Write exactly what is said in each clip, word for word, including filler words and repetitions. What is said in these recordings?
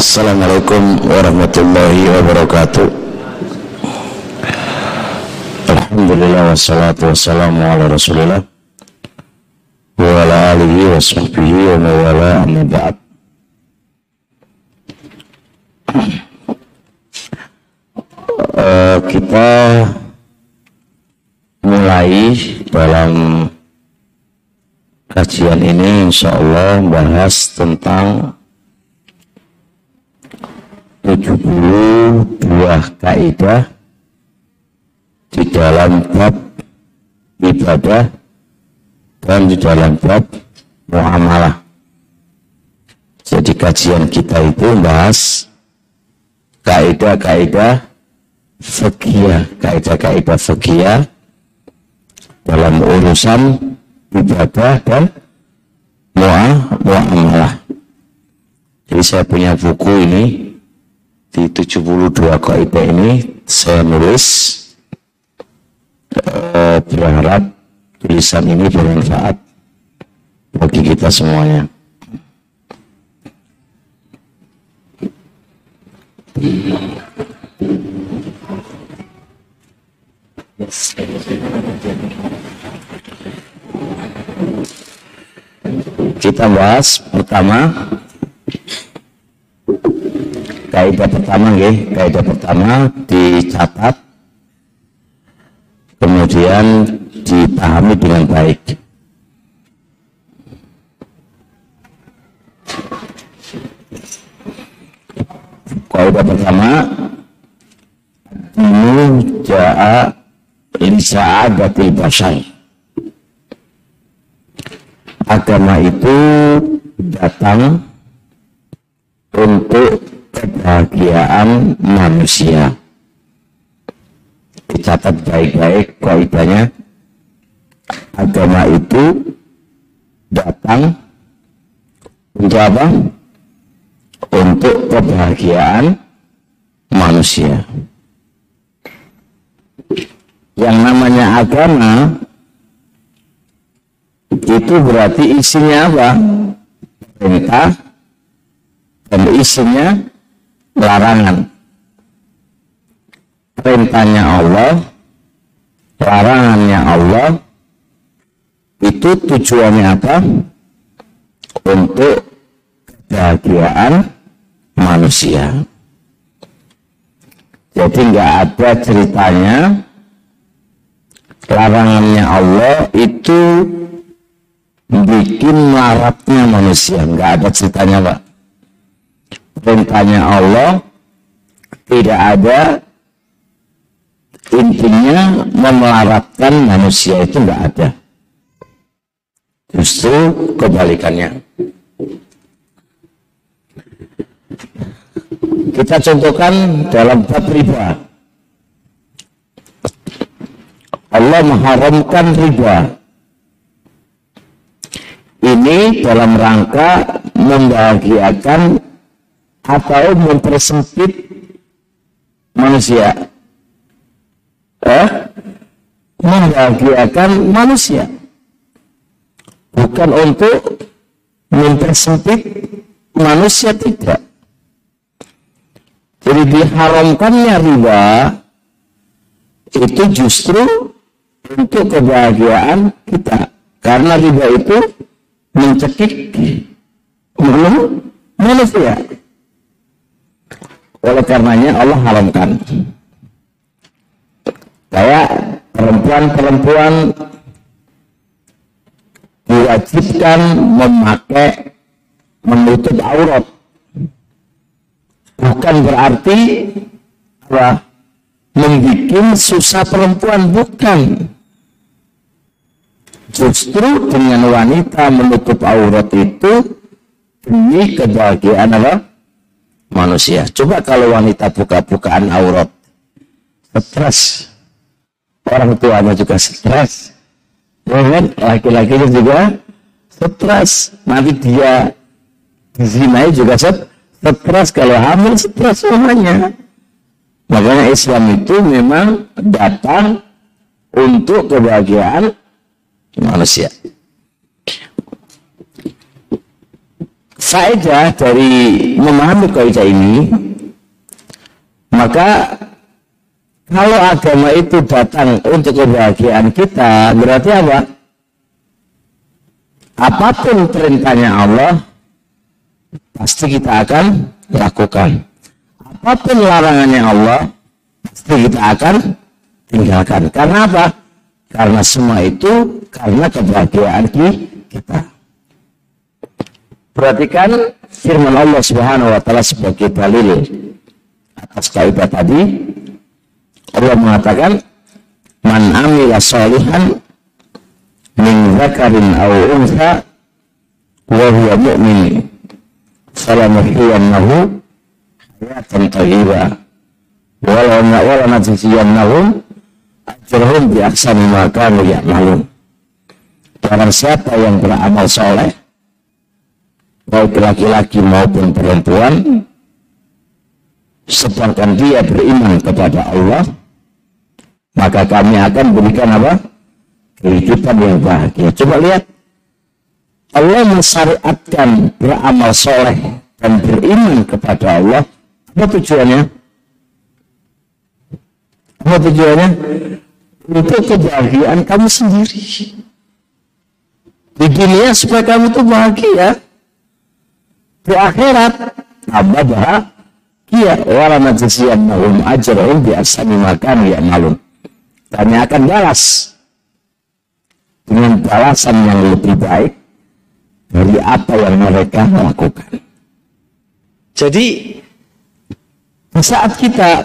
Assalamualaikum warahmatullahi wabarakatuh. Alhamdulillah wassalatu wassalamu ala rasulillah wa ala alihi wa sahbihi wa mawala amma ba'd. uh, Kita mulai dalam kajian ini insyaallah membahas tentang tujuh puluh dua kaidah di dalam bab ibadah dan di dalam bab muamalah. Jadi kajian kita itu membahas kaidah-kaidah fikih, kaidah-kaidah fikih dalam urusan ibadah dan muamalah. Jadi saya punya buku ini, di tujuh puluh dua kaidah ini saya nulis, eh, berharap tulisan ini bermanfaat bagi kita semuanya. Kita bahas pertama, kaidah pertama, ya, kaidah pertama dicatat, kemudian dipahami dengan baik. Kaidah pertama, dinu ja'a lisa'adatil bashar. Agama itu datang untuk kebahagiaan manusia. Dicatat baik-baik kaidahnya. Agama itu datang untuk apa? Untuk kebahagiaan manusia. Yang namanya agama itu berarti isinya apa? Perintah dan isinya larangan. Perintahnya Allah, larangannya Allah, itu tujuannya apa? Untuk kebahagiaan manusia. Jadi nggak ada ceritanya larangannya Allah itu bikin melaratnya manusia, nggak ada ceritanya, Pak. Perintahnya Allah tidak ada intinya memelaratkan manusia, itu nggak ada. Justru kebalikannya. Kita contohkan dalam bab riba. Allah mengharamkan riba. Ini dalam rangka membahagiakan atau mempersempit manusia. Eh? Membahagiakan manusia. Bukan untuk mempersempit manusia, tidak. Jadi diharamkannya riba itu justru untuk kebahagiaan kita. Karena riba itu mencekik belum manusia. Oleh karenanya Allah haramkan. Kayak perempuan-perempuan diwajibkan memakai menutup aurat. Bukan berarti apa, membuat susah perempuan, bukan. Justru dengan wanita menutup aurat itu demi kebahagiaan apa? Manusia. Coba kalau wanita buka-bukaan aurat, stres, orang tuanya juga stres, laki-lakinya juga stres, nanti dia dizinai juga stres, kalau hamil stres semuanya. Makanya Islam itu memang datang untuk kebahagiaan manusia. faedah dari memahami kaidah ini, maka kalau agama itu datang untuk kebahagiaan kita, berarti apa? Apapun perintahnya Allah, pasti kita akan lakukan. Apapun larangannya Allah, pasti kita akan tinggalkan. Karena apa? Karena semua itu karena kebahagiaan kita. Perhatikan firman Allah Subhanahu wa taala sebagai dalil atas kaidah tadi. Allah mengatakan, "Man amila sholihan min dzakarin aw untha wa huwa mu'min falanuhyiyannahu hayatan thayyibah wa la najziyannahum ajrahum bi ahsani ma kanu ya'malun." Barang siapa yang beramal soleh, baik laki-laki maupun perempuan, sedangkan dia beriman kepada Allah, maka kami akan berikan apa? Kehidupan yang bahagia. Coba lihat, Allah mensyariatkan beramal soleh dan beriman kepada Allah. Apa tujuannya? Apa tujuannya? Untuk kebahagiaan kamu sendiri. Di dunia supaya kamu itu bahagia. Di akhirat tambah bahagia. Wa lanajziyannahum ajrahum bi ahsani ma kanu ya'malun. Kami akan balas dengan balasan yang lebih baik dari apa yang mereka lakukan. Jadi saat kita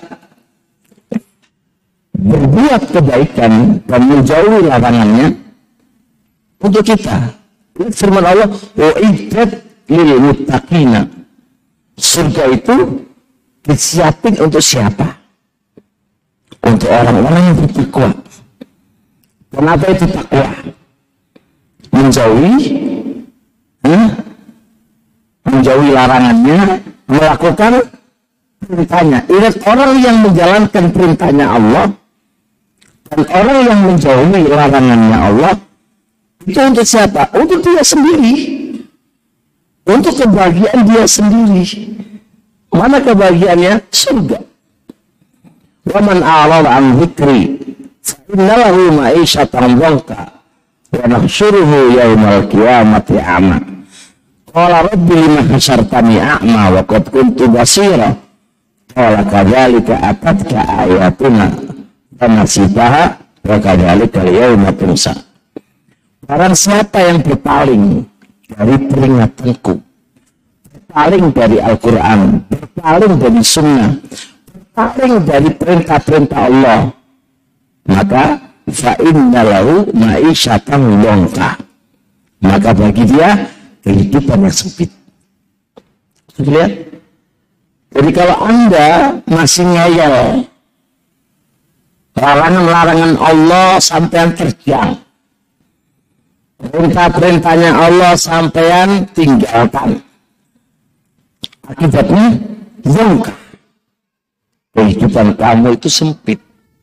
berbuat kebaikan dan menjauhi larangannya, untuk kita, firman Allah, "U'iddat lil muttaqina." Surga itu disiapin untuk siapa? Untuk orang-orang yang bertakwa. Kenapa itu takwa? Menjauhi, eh? menjauhi larangannya, melakukan perintahnya. Ingat, orang yang menjalankan perintahnya Allah dan orang yang menjauhi larangannya Allah, itu untuk siapa? Untuk dia sendiri. Untuk kebahagiaan dia sendiri. Mana kebahagiaannya? Surga. Wa man a'rada an dzikri fa inna lahu ma'isyatan dhanka wa nahsyuruhu yaumal qiyamati a'ma. Qala rabbi lima hasyartani a'ma wa qad kuntu basira. Qala kadzalika atatka ayatuna fa nasitaha wa kadzalika al-yauma tunsa. Barang siapa yang berpaling dari peringatanku, berpaling dari Al-Quran, berpaling dari Sunnah, berpaling dari perintah-perintah Allah, maka fa'inna lahu ma'isyatan dhanka, maka bagi dia kehidupan yang sempit. Lihat. Jadi kalau Anda masih ngeyel larangan-larangan Allah sampai terjang, perintah-perintahnya Allah sampean tinggalkan, akibatnya dhanka, kehidupan kamu itu sempit.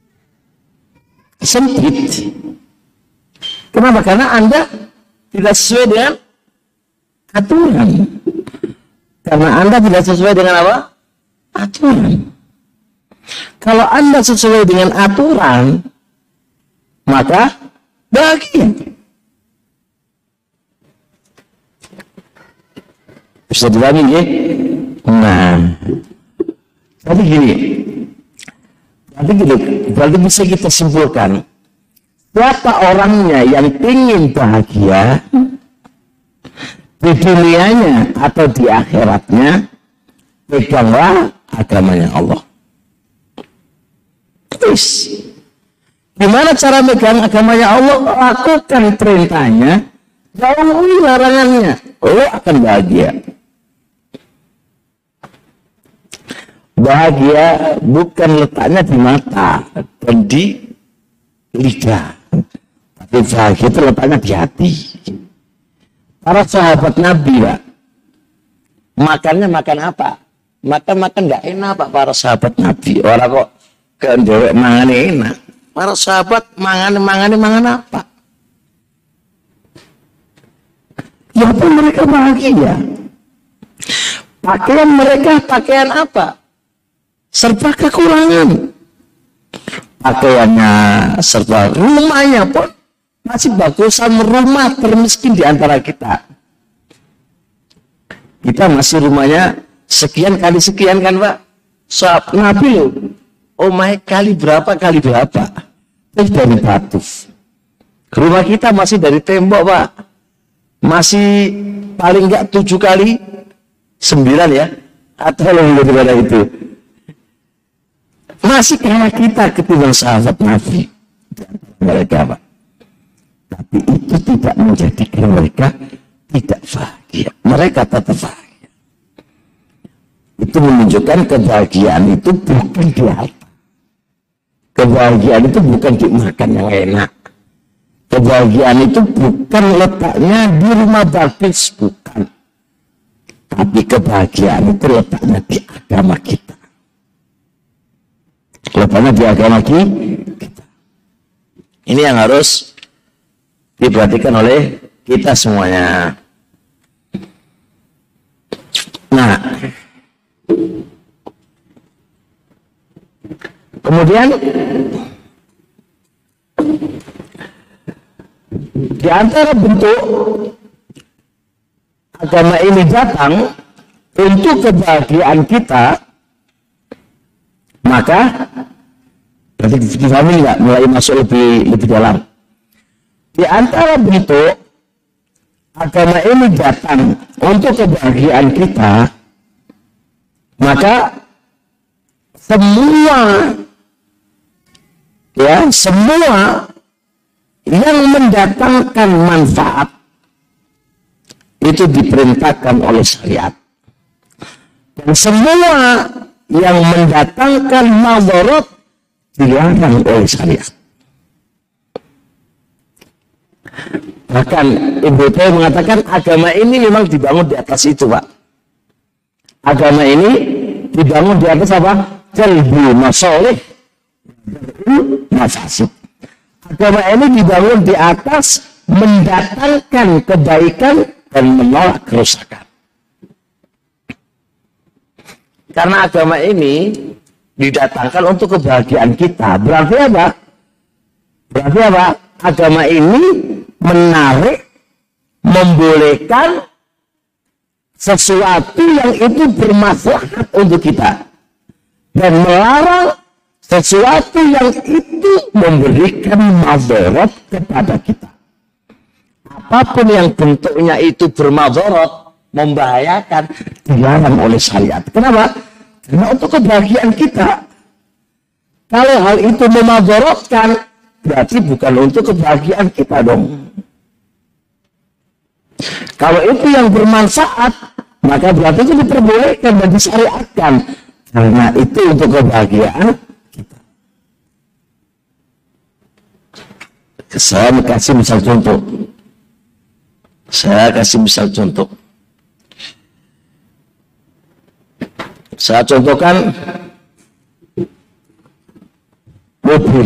Sempit. Kenapa? Karena Anda tidak sesuai dengan aturan. Karena Anda tidak sesuai dengan apa? Aturan. Kalau Anda sesuai dengan aturan, maka bahagia. Bisa dipahami ya? Nah, jadi gini, berarti gini, berarti bisa kita simpulkan, siapa orangnya yang ingin bahagia di dunianya atau di akhiratnya, peganglah agamanya Allah. Terus, gimana cara megang agamanya Allah? Lakukan perintahnya, jauhi larangannya, lo akan bahagia. Bahagia bukan letaknya di mata dan di lidah, tapi bahagia itu letaknya di hati. Para sahabat Nabi, Pak, makannya makan apa? Makan-makan nggak enak, Pak, para sahabat Nabi. Orang kok kendewek mangan enak. Para sahabat mangan-mangan mangan apa? Ya apa mereka bahagia? Pakaian mereka pakaian apa? Serba kekurangan. Pakaiannya serba, rumahnya pun masih bagusan rumah termiskin di antara kita. Kita masih rumahnya sekian kali sekian kan Pak? Sahabat Nabi loh. Oh my, kali berapa kali berapa? Itu dari batu. Rumah kita masih dari tembok Pak. Masih paling enggak tujuh kali sembilan ya. Atau lebih daripada itu. Masih kayak kita ketimbang sahabat Nabi. Mereka Pak. Tapi itu tidak menjadikan mereka tidak bahagia. Mereka tetap bahagia. Itu menunjukkan kebahagiaan itu bukan di harta. Kebahagiaan itu bukan di makan yang enak. Kebahagiaan itu bukan letaknya di rumah bagus, bukan. Tapi kebahagiaan itu letaknya di agama kita. Letaknya di agama kita. Ini yang harus diperhatikan oleh kita semuanya. Nah, kemudian di antara bentuk agama ini datang untuk kebahagiaan kita, maka berarti difahami nggak? Mulai masuk lebih lebih dalam. Di antara bentuk agama ini datang untuk kebahagiaan kita, maka semua ya semua yang mendatangkan manfaat itu diperintahkan oleh syariat, dan semua yang mendatangkan madarat dilarang oleh syariat. Bahkan Ibnu Taimiyah mengatakan agama ini memang dibangun di atas itu Pak. Agama ini dibangun di atas apa? Jalbu masolih mafasid. Agama ini dibangun di atas mendatangkan kebaikan dan menolak kerusakan. Karena agama ini didatangkan untuk kebahagiaan kita. Berarti apa? Berarti apa? Agama ini menarik, membolehkan sesuatu yang itu bermaslahat untuk kita, dan melarang sesuatu yang itu memberikan madarat kepada kita. Apapun yang bentuknya itu bermadarat, membahayakan, dilarang oleh syariat. Kenapa? Karena untuk kebahagiaan kita. Kalau hal itu memadaratkan, berarti bukan untuk kebahagiaan kita dong. Kalau itu yang bermanfaat, maka berarti itu diperbolehkan dan disyariatkan. Karena itu untuk kebahagiaan kita. Saya kasih misal contoh. Saya kasih misal contoh. Saya contohkan mobil.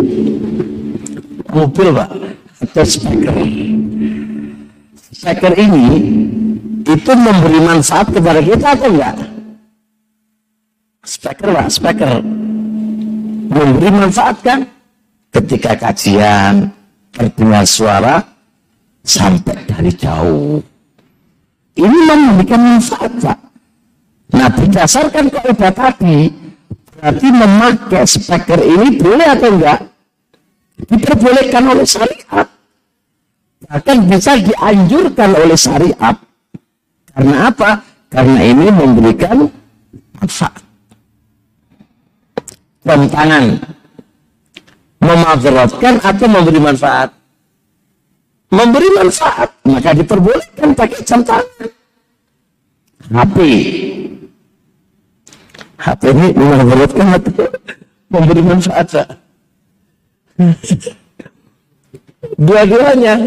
Mobil Pak, atau speaker. Speaker ini itu memberi manfaat kepada kita atau enggak? Speaker Pak, speaker memberi manfaat kan? Ketika kajian terdengar suara sampai dari jauh. Ini memberikan manfaat Pak. Nah, berdasarkan kaidah tadi, berarti memakai speaker ini boleh atau enggak? Diperbolehkan oleh syariat. Bahkan bisa dianjurkan oleh syariat. Karena apa? Karena ini memberikan manfaat. Jam tangan memadaratkan atau memberi manfaat? Memberi manfaat, maka diperbolehkan pakai jam tangan. H P H P ini memadaratkan atau memberi manfaat Pak? Dua-duanya.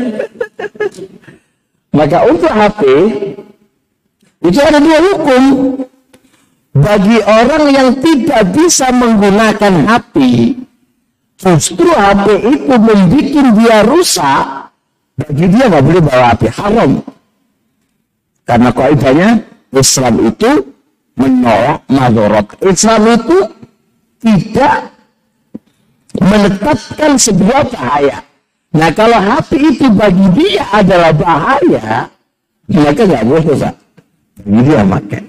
Maka untuk H P itu ada dua hukum. Bagi orang yang tidak bisa menggunakan H P, justru H P itu membuat dia rusak. Bagi dia nggak boleh bawa H P, haram. Karena kaidahnya Islam itu menolak madorot. Islam itu tidak menetapkan sebuah bahaya. Nah, kalau hati itu bagi dia adalah bahaya, maka nggak boleh, Pak. Bagi dia pakai.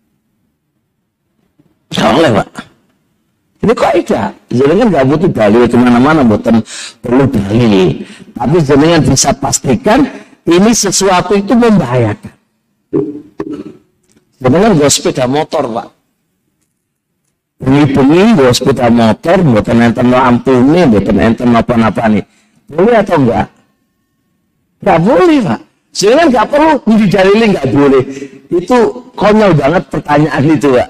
Nggak boleh, Pak. Ini kaidah. Jenengan nggak butuh dalil kemana-mana, bukan perlu dalil. Tapi jenengan bisa pastikan ini sesuatu itu membahayakan. Jenengan gak sepeda motor, Pak. Bengi-bengi gak sepeda motor, bukan enten lampu nih, bukan enten apa-apa nih. Boleh atau enggak? Enggak boleh, Pak. Jenengan nggak perlu didalilin, nggak boleh. Itu konyol banget pertanyaan itu, Pak.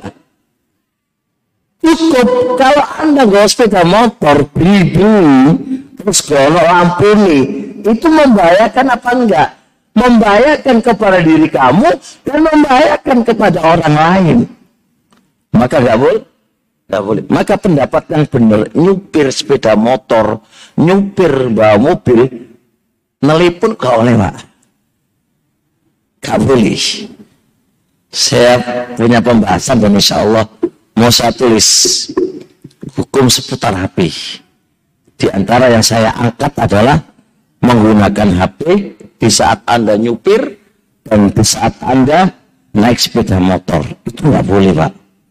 Cukup kalau Anda gak sepeda motor, bengi-bengi, terus gono lampu nih, itu membahayakan apa enggak? Membahayakan kepada diri kamu dan membahayakan kepada orang lain. Maka nggak boleh, nggak boleh. Maka pendapat yang benar, nyupir sepeda motor, nyupir bawa mobil, nelipun nggak boleh, Pak. Nggak boleh. Saya punya pembahasan dan insya Allah mau saya tulis hukum seputar H P. Di antara yang saya angkat adalah menggunakan H P di saat Anda nyupir dan di saat Anda naik sepeda motor. Itu nggak boleh, Pak.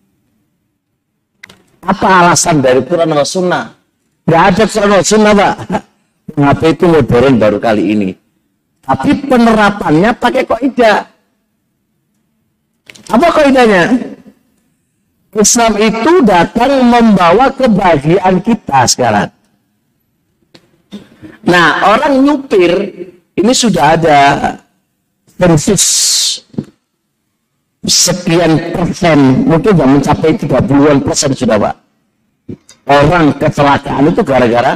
Apa alasan dari Quran dan Sunnah? Nggak ada Quran dan Sunnah, Pak. H P itu modern baru kali ini. Tapi penerapannya pakai kaidah. Apa kaidahnya? Islam itu datang membawa kebahagiaan kita sekarang. Nah, orang nyupir ini sudah ada sensus sekian persen, mungkin sudah mencapai tiga puluhan persen sudah, Pak. Orang kecelakaan itu gara-gara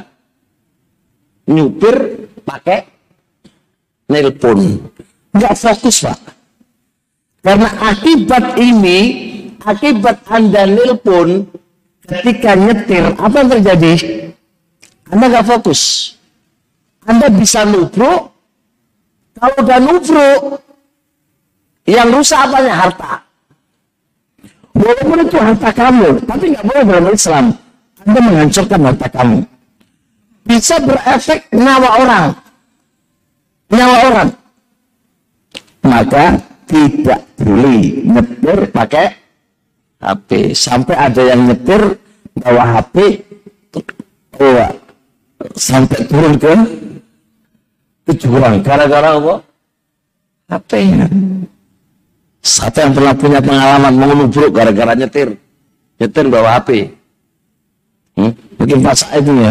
nyupir pakai nelpon. Nggak fokus, Pak. Karena akibat ini, akibat Anda nelpon ketika nyetir, apa yang terjadi? Anda nggak fokus. Anda bisa nubruk. Kalau udah nubruk, yang rusak apanya? Harta. Walaupun itu harta kamu, tapi nggak boleh dalam Islam. Anda menghancurkan harta kamu. Bisa berefek nyawa orang. Nyawa orang. Maka tidak boleh nyetir pakai H P. Sampai ada yang nyetir bawa H P, oh, sampai turun ke jurang. Gara-gara apa? H P-nya. Siapa yang pernah punya pengalaman mau nubruk gara-gara nyetir? Nyetir bawa H P. Hmm? Mungkin pas itu ya.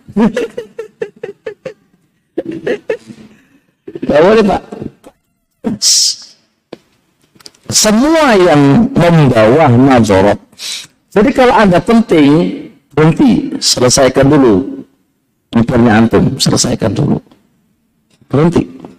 Gak boleh, Pak. Semua yang membawa mazorot. Jadi kalau Anda penting, berhenti, selesaikan dulu. Nyupirnya antum, selesaikan dulu. Berhenti.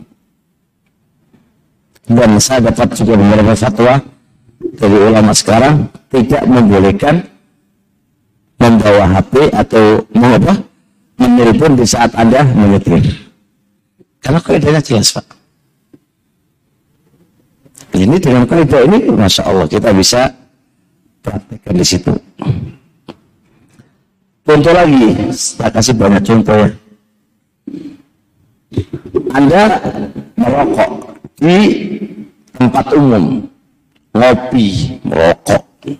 Dan saya dapat juga beberapa fatwa dari ulama sekarang tidak membolehkan membawa H P atau mengapa menelpon di saat Anda menyetir. Karena kaidahnya jelas, Pak. Ini dengan kaidah ini, masya Allah kita bisa praktekkan di situ. Contoh lagi, saya kasih banyak contoh ya. Anda merokok di tempat umum, ngopi, merokok.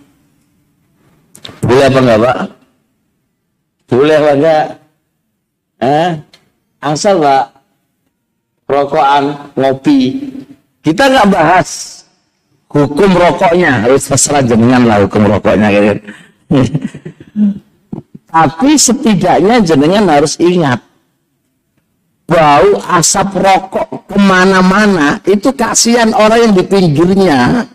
Boleh apa enggak, Pak? Boleh apa enggak? Eh, asal, Pak, rokokan, ngopi. Kita nggak bahas hukum rokoknya, harus terserah jenengan lah hukum rokoknya. Gitu. Tapi setidaknya jenengan harus ingat, bau asap rokok kemana-mana, itu kasihan orang yang di pinggirnya.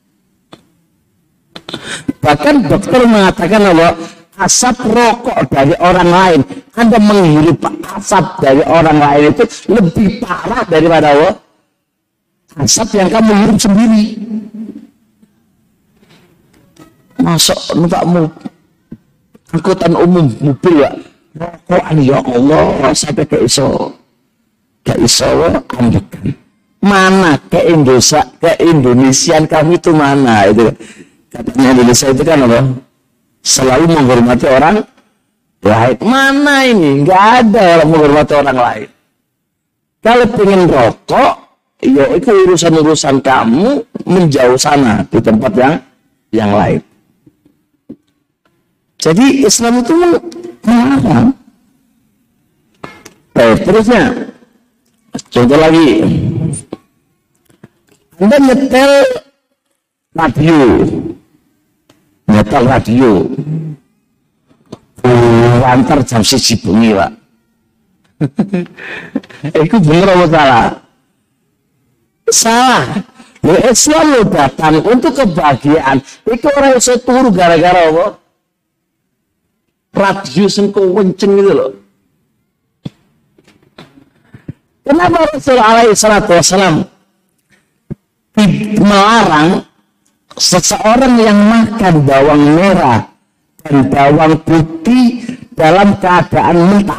Bahkan dokter mengatakan bahwa asap rokok dari orang lain, Anda menghirup asap dari orang lain itu lebih parah daripada apa? Asap yang kamu hirup sendiri. Masuk numpakmu angkutan umum mobil ya, rokokan ya Allah sampai ke iso, ke iso ambekan. mana ke Indonesia, ke Indonesian kamu itu mana itu katanya Indonesia itu kan apa selalu menghormati orang lain. Mana ini nggak ada orang menghormati orang lain. Kalau pengen rokok ya itu urusan-urusan kamu, menjauh sana di tempat yang yang lain. Jadi Islam itu melarang. Baik, terusnya contoh lagi, Anda nyetel radio, nyetel radio, lantar jam siji bengi, Pak. Itu bener apa salah? Salah. Lo Islam lo datang untuk kebahagiaan. Itu orang yang turu gara-gara apa? Radio sengko kenceng gitu loh. Kenapa Rasulullah alaihi salatu wassalam melarang seseorang yang makan bawang merah dan bawang putih dalam keadaan mentah?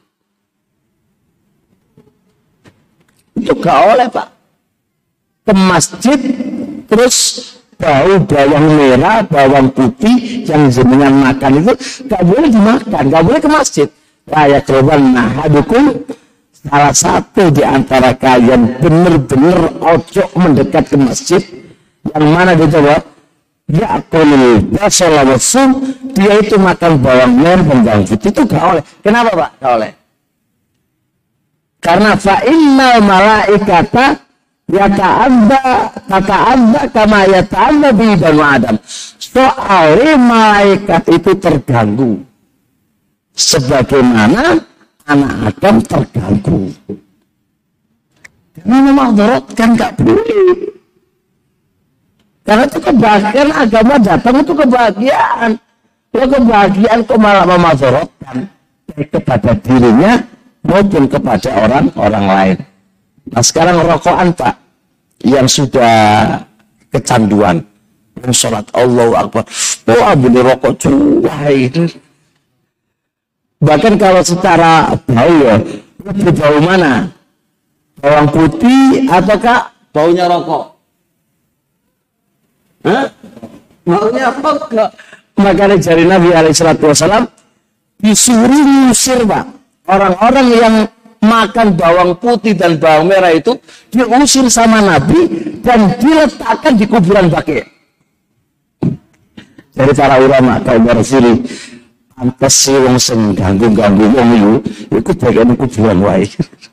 Itu gak oleh, Pak. Ke masjid terus bau bawang merah, bawang putih yang jenengan makan itu gak boleh dimakan, gak boleh ke masjid. Kayak keluar nahadukum, salah satu di antara kalian benar-benar ojo mendekat ke masjid yang mana dia coba ya kulul basolawasum, dia itu makan bawang merah dan bawang putih itu gak oleh. Kenapa, Pak? Gak oleh. Karena fa'innal malaikata yata'adda tata'adda kama yata'adda bi banu Adam. Soalnya malaikat itu terganggu sebagaimana anak Adam terganggu. Karena memadharatkan gak boleh. Karena itu kebahagiaan, agama datang itu kebahagiaan. Kalau kebahagiaan kok malah memadharatkan baik kepada dirinya maupun kepada orang-orang lain. Nah sekarang rokokan, Pak, yang sudah kecanduan, yang sholat Allahu Akbar, oh abdi rokok cuai. Bahkan kalau secara bau ya, lebih bau mana? Bawang putih ataukah baunya rokok? Hah? Baunya rokok. Makanya dari Nabi alaihi salatu wasallam disuruh ngusir, Pak. Orang-orang yang makan bawang putih dan bawang merah itu diusir sama Nabi dan diletakkan di kuburan Baqi'. Dari para ulama kaum bersiri, pantes sih wong sing ganggu-ganggu wong itu, itu bagian kuburan wae.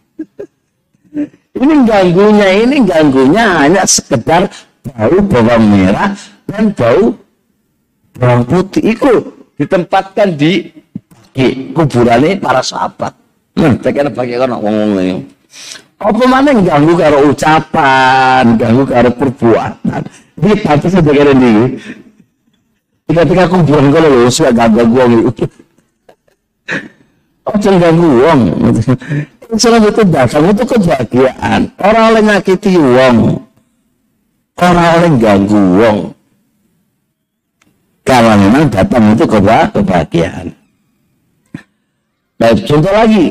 Ini ganggunya, ini ganggunya hanya sekedar bau bawang merah dan bau bawang putih itu ditempatkan di kuburannya para sahabat. Nah, tekan pakai kono ngomong ini. Apa mana ganggu karo ucapan, ganggu karo perbuatan. Ini pasti sebagai ini. Ketika kuburan kalau lo suka ganggu wong itu. Oh, jangan ganggu wong. Islam itu datang itu kebahagiaan. Orang oleh nyakiti wong, orang oleh ganggu wong. Kalau memang datang itu kebahagiaan. Baik, contoh lagi,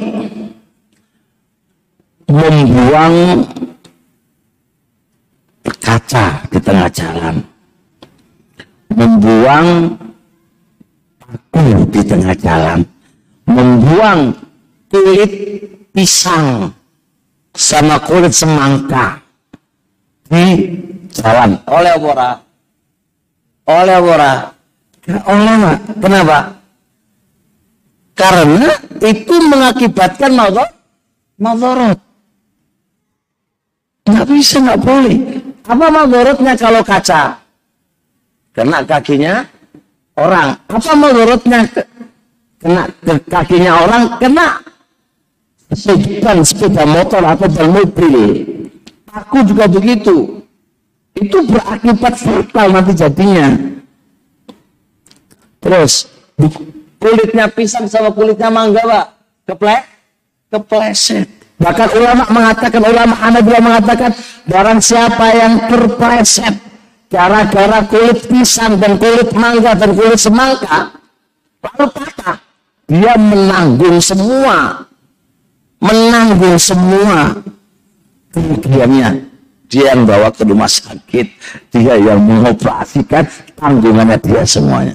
membuang kaca di tengah jalan, membuang paku di tengah jalan, membuang kulit pisang sama kulit semangka di jalan. Oleh ora? Oleh ora? Oleh, Mak. Kenapa? Karena itu mengakibatkan madharat. Nggak bisa, nggak boleh. Apa madharatnya kalau kaca? Kena kakinya orang. Apa madharatnya kena kakinya orang? Kena sepeda, sepeda motor atau dan mobil. Aku juga begitu. Itu berakibat fatal nanti jadinya. Terus kulitnya pisang sama kulitnya mangga, Pak, keple kepleset. Bahkan ulama mengatakan, ulama Hanabilah mengatakan, barang siapa yang terpleset gara-gara kulit pisang dan kulit mangga dan kulit semangka lalu patah, dia menanggung semua menanggung semua kerugiannya dia yang bawa ke rumah sakit, dia yang mengoperasikan, tanggungannya dia semuanya.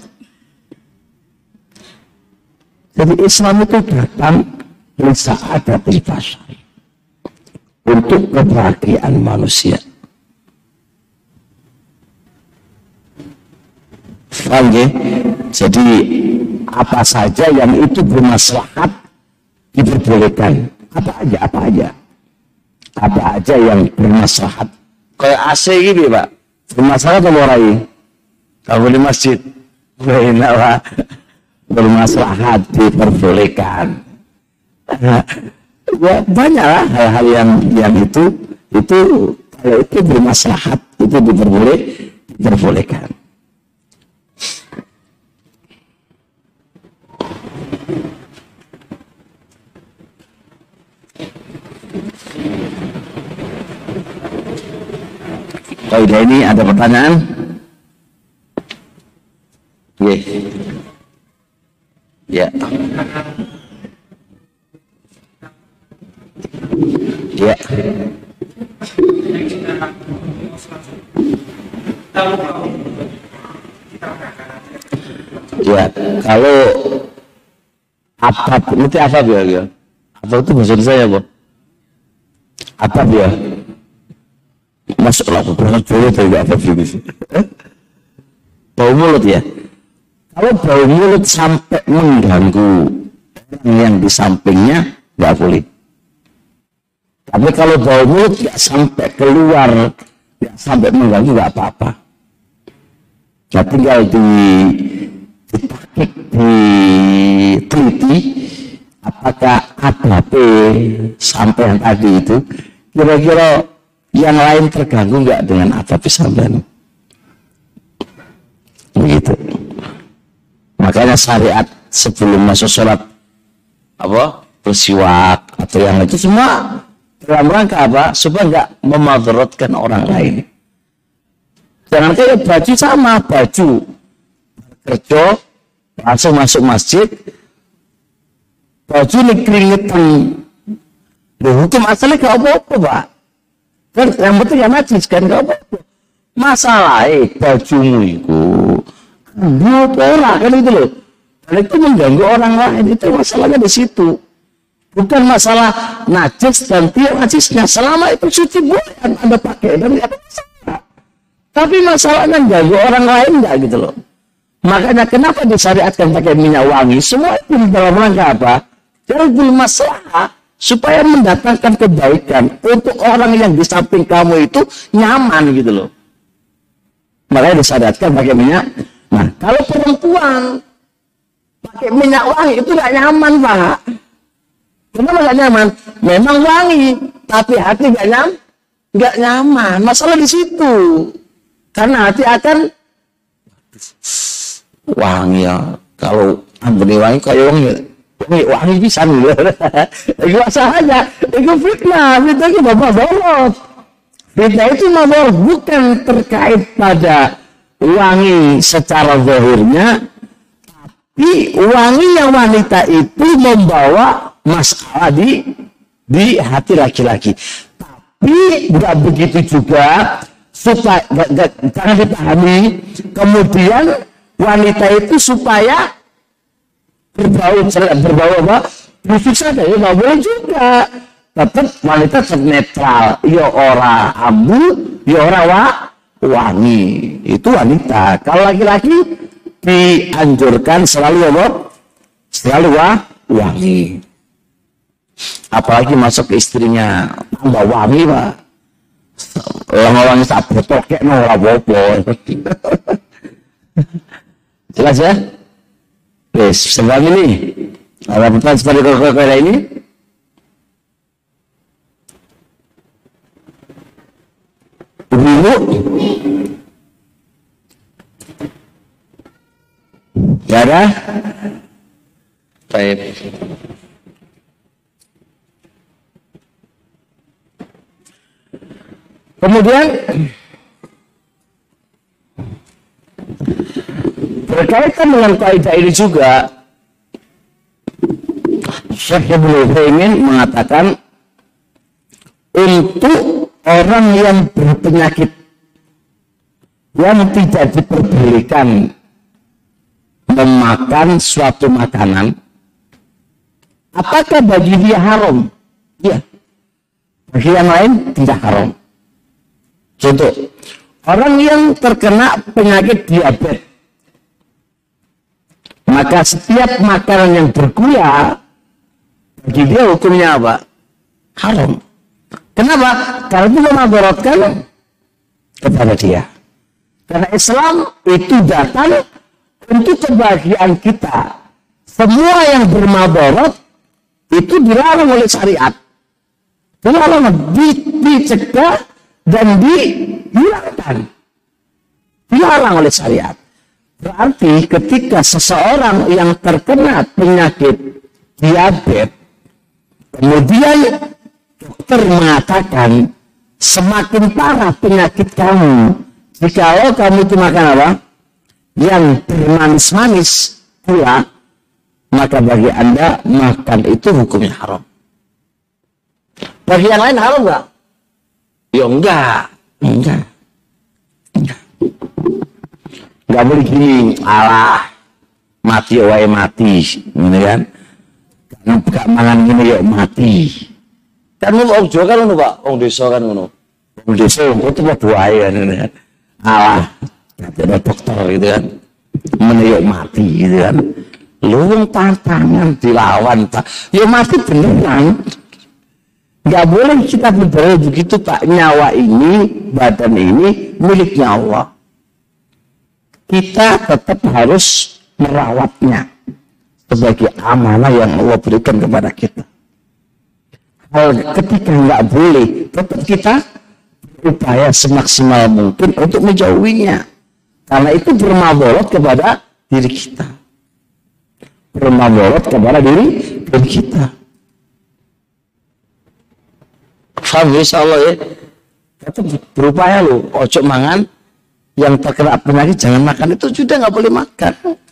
Jadi Islam itu datang lisa'adatil basyari, untuk kebahagiaan manusia. Paham ya? Jadi apa saja yang itu bermaslahat diperbolehkan. Apa aja, apa aja. Apa aja yang bermaslahat. Kayak A C gitu Pak. Bermaslahat atau morai? Kalau di masjid. Wah, bermaslahat diperbolehkan. Ya, banyaklah hal-hal yang yang itu itu kalau itu bermaslahat itu diperboleh diperbolehkan. Kaidah ini ada pertanyaan? Ye. Ya. Ya. Ya, kalau atap, nanti apa ya? Ya? Atap itu maksud saya, Bu. Atap ya? Masuklah, berangkat dulu dari atap ini. Bau mulut ya? Kalau bau mulut sampai mengganggu yang di sampingnya, nggak boleh. Tapi kalau bau mulut nggak sampai keluar, nggak sampai mengganggu, nggak apa-apa. Nah, tinggal di ditakik, diteliti apakah ada P sampai yang tadi itu kira-kira yang lain terganggu nggak dengan atap sampean. Begitu. Makanya syariat sebelum masuk sholat apa bersiwak atau yang itu semua dalam rangka apa? Supaya nggak memadaratkan orang lain. Jangan kayak baju sama, baju kerja langsung masuk masjid, baju ini keringetan. Hukum asalnya gak apa-apa, Pak. Kan yang penting yang najis kan gak apa-apa. Masalahnya bajumu itu buat orang kan itu loh. Dan itu mengganggu orang lain, itu masalahnya di situ. Bukan masalah najis dan tidak najisnya. Selama itu suci boleh Anda pakai dan tidak ada masalah. Tapi masalahnya ganggu orang lain enggak gitu loh. Makanya kenapa disyariatkan pakai minyak wangi? Semua itu dalam rangka apa? Jalbul masalah supaya mendatangkan kebaikan untuk orang yang di samping kamu itu nyaman gitu loh. Makanya disyariatkan pakai minyak. Nah, kalau perempuan pakai minyak wangi itu nggak nyaman, Pak. Kenapa nggak nyaman? Memang wangi, tapi hati nggak nyam, nggak nyaman. Masalah di situ. Karena hati akan wangi ya. Kalau ambeni wangi kayak wangi, wangi, wangi bisa nih. Itu aja. Itu fitnah, fitnah itu bapak bolot. Fitnah itu nomor bukan terkait pada wangi secara zahirnya, tapi wanginya wanita itu membawa masalah di di hati laki-laki. Tapi nggak begitu juga. Supaya jangan dipahami kemudian wanita itu supaya berbau berbau apa busuk saja ya nggak boleh juga. Tetap wanita tetap netral, ya ora abu, ya ora wa, wangi, itu wanita. Kalau laki-laki dianjurkan selalu apa? Selalu wa, wangi. Apalagi masuk ke istrinya tambah wangi, Pak. Orang-orang yang tak botol kayak nolak bobol. Jelas ya? Wes, sebab ini ada pertanyaan seperti kau-kau ini. Ibu-ibu ya ada? Baik. Kemudian berkaitan dengan kaidah ini juga Syekh Ibnu Utsaimin mengatakan untuk orang yang berpenyakit yang tidak diperbolehkan memakan suatu makanan, apakah bagi dia haram? Ya, bagi yang lain tidak haram. Contoh, orang yang terkena penyakit diabetes, maka setiap makanan yang bergula bagi dia hukumnya apa? Haram. Kenapa? Karena itu memadaratkan kepada dia. Karena Islam itu datang untuk kebahagiaan kita. Semua yang bermadarat itu dilarang oleh syariat. Dilarang, di, dicegah dan dihilangkan. Dilarang oleh syariat. Berarti ketika seseorang yang terkena penyakit diabetes, kemudian dokter mengatakan semakin parah penyakit kamu jikalau kamu itu makan apa? Yang bermanis-manis pula, maka bagi Anda makan itu hukumnya haram. Bagi yang lain haram enggak? Ya enggak. Enggak. Enggak. Enggak boleh gini, alah mati wae mati, ini kan? Karena gak mangan gini ya mati. Kan wong Jawa kan ngono, Pak. Wong desa kan ngono. Wong desa kok itu wae kan ini kan. Alah, ada dokter gitu kan. Meniyok mati gitu kan. Lu wong tantangan dilawan, Pak. Ya mati beneran. Gak boleh kita berdoa begitu, Pak. Nyawa ini, badan ini miliknya Allah. Kita tetap harus merawatnya sebagai amanah yang Allah berikan kepada kita. Hal ketika nggak boleh, tetap kita berupaya semaksimal mungkin untuk menjauhinya. Karena itu bermadarat kepada diri kita. Bermadarat kepada diri, diri kita. Faham insya Allah ya? Tetap berupaya loh, ojo mangan yang terkena penyakit jangan makan, itu sudah nggak boleh makan.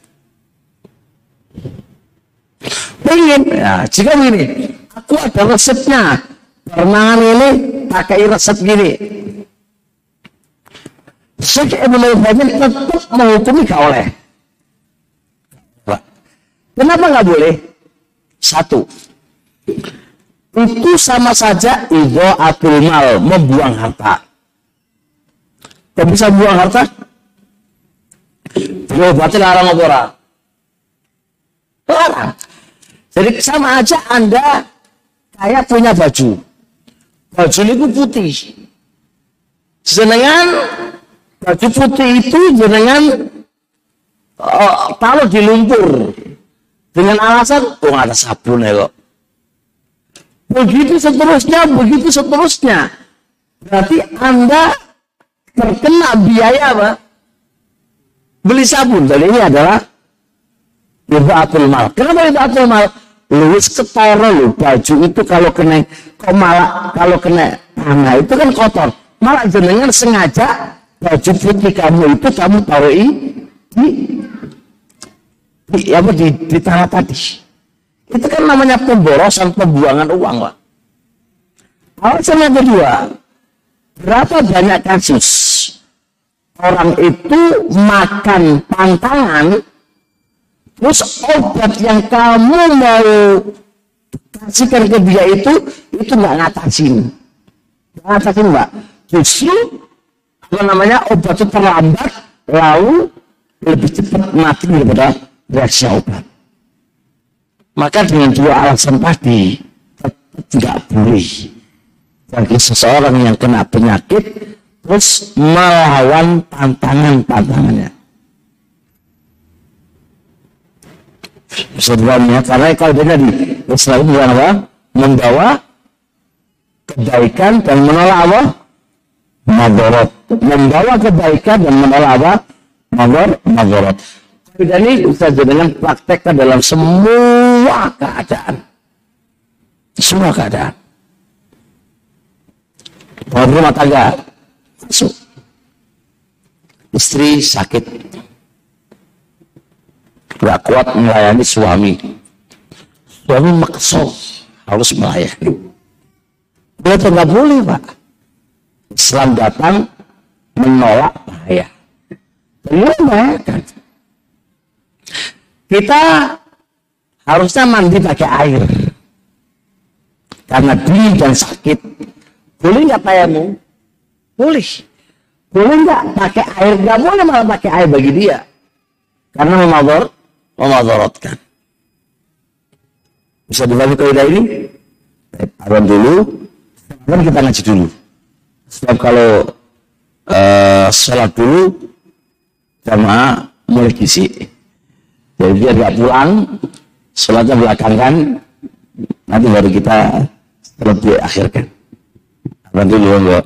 Pengen, ya, jika begini, aku ada resepnya, permangan ini pakai resep gini. Syekh Ibnu Utsaimin tetap menghukumi gak oleh. Kenapa nggak boleh? Satu, itu sama saja idha'atul mal, membuang harta. Kok bisa buang harta? Berarti larang apa ora? Larang. Jadi sama aja Anda kayak punya baju. Baju itu putih. Jenengan baju putih itu jenengan uh, taruh di lumpur dengan alasan oh ada sabun ya kok. Begitu seterusnya, begitu seterusnya. Berarti Anda terkena biaya apa? Beli sabun. Jadi ini adalah idha'atul mal. Kenapa idha'atul mal? Luwes ketara loh. Baju itu kalau kena kok malah kalau kena tanah itu kan kotor. Malah jenengan sengaja baju putih kamu itu kamu taruh di di, di apa di, di tanah tadi. Itu kan namanya pemborosan, pembuangan uang, Pak. Alasan yang kedua, berapa banyak kasus orang itu makan pantangan, terus obat yang kamu mau kasihkan ke dia itu, itu nggak ngatasin. Nggak ngatasin, Mbak. Justru, apa namanya, obat itu terlambat, lalu lebih cepat mati daripada reaksi obat. Maka dengan dua alasan tadi, tetap nggak boleh bagi seseorang yang kena penyakit terus melawan tantangan-tantangannya. Sebenarnya karena kalau dia tadi Islam itu apa? Membawa kebaikan dan menolak apa? Madarat. Membawa kebaikan dan menolak apa? Madarat. Dan ini bisa dengan praktekkan dalam semua keadaan. Semua keadaan. Dalam rumah tangga, masuk. Istri sakit. Gak kuat melayani suami. Suami maksa harus melayani. Dia nggak boleh, Pak. Islam datang menolak bahaya. Ini membahayakan. Kita harusnya mandi pakai air karena dingin dan sakit. Boleh nggak tayamum? Boleh. Boleh nggak pakai air? Nggak boleh malah pakai air bagi dia karena memador, memadorotkan. Bisa dibagi kaidah ini? Abang dulu, kan kita ngaji dulu. Setiap kalau uh, sholat dulu, jamaah mulai kisi. Jadi biar gak pulang, sholatnya belakangkan, nanti baru kita lebih akhirkan. Abang dulu, enggak.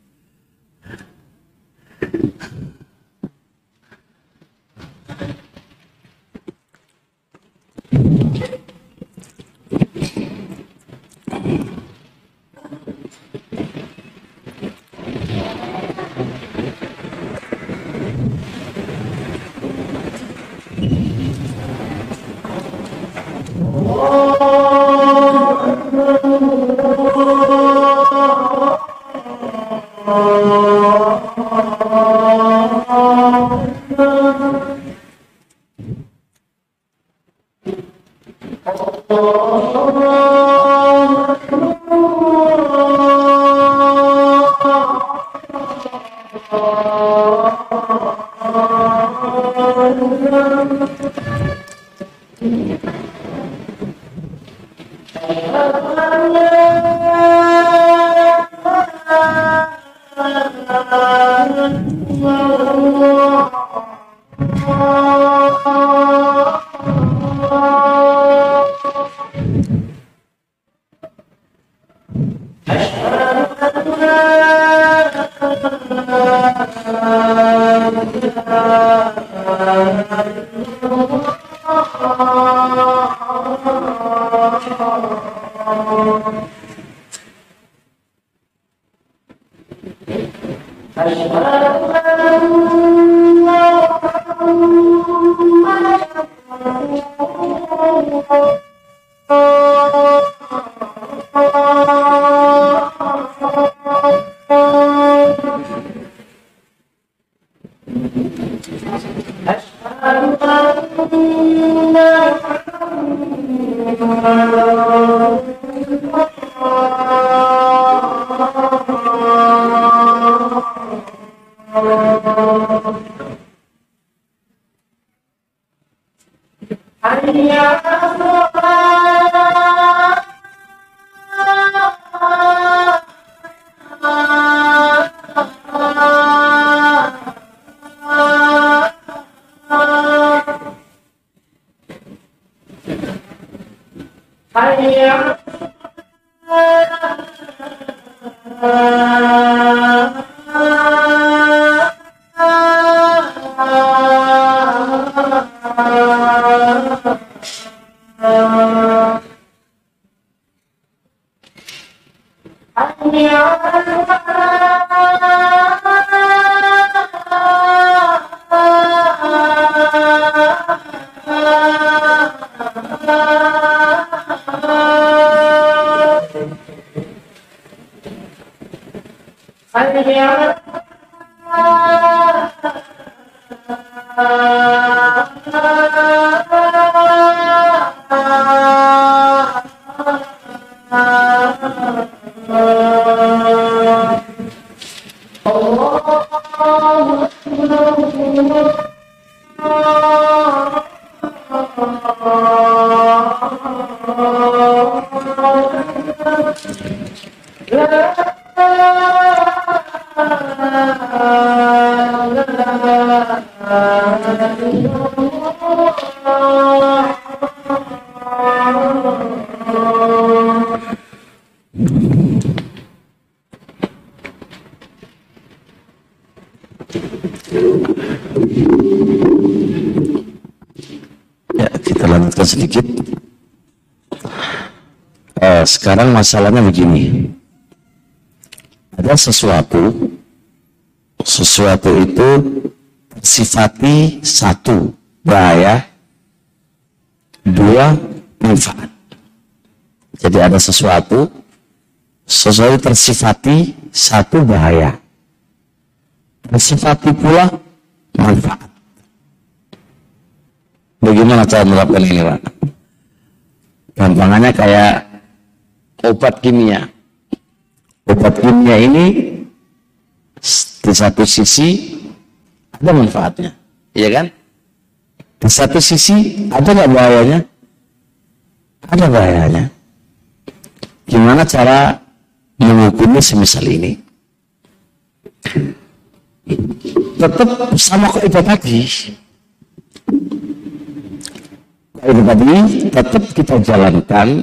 Ya, kita lanjutkan sedikit. Uh, sekarang masalahnya begini. Ada sesuatu, sesuatu itu tersifati satu, bahaya, dua, manfaat. Jadi ada sesuatu, sesuatu tersifati satu bahaya, bersifati pula manfaat. Bagaimana cara menerapkan ini, Pak? Gampangannya kayak obat kimia. Obat kimia ini di satu sisi ada manfaatnya, iya kan? Di satu sisi ada nggak bahayanya? Ada bahayanya. Gimana cara menghukumi semisal ini? Tetap sama kaidah tadi. Kaidah tadi tetap kita jalankan.